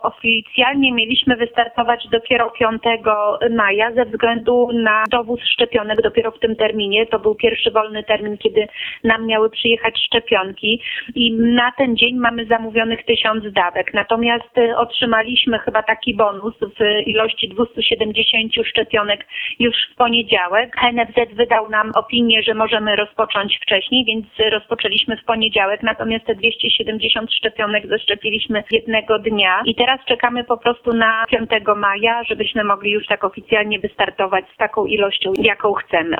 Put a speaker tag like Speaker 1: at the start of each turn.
Speaker 1: Oficjalnie mieliśmy wystartować dopiero 5 maja ze względu na dowóz szczepionek dopiero w tym terminie. To był pierwszy wolny termin, kiedy nam miały przyjechać szczepionki i na ten dzień mamy zamówionych 1000 dawek. Natomiast otrzymaliśmy chyba taki bonus w ilości 270 szczepionek już w poniedziałek. NFZ wydał nam opinię, że możemy rozpocząć wcześniej, więc rozpoczęliśmy w poniedziałek. Natomiast te 270 szczepionek zaszczepiliśmy jednego dnia i teraz czekamy po prostu na 5 maja, żebyśmy mogli już tak oficjalnie wystartować z taką ilością, jaką chcemy.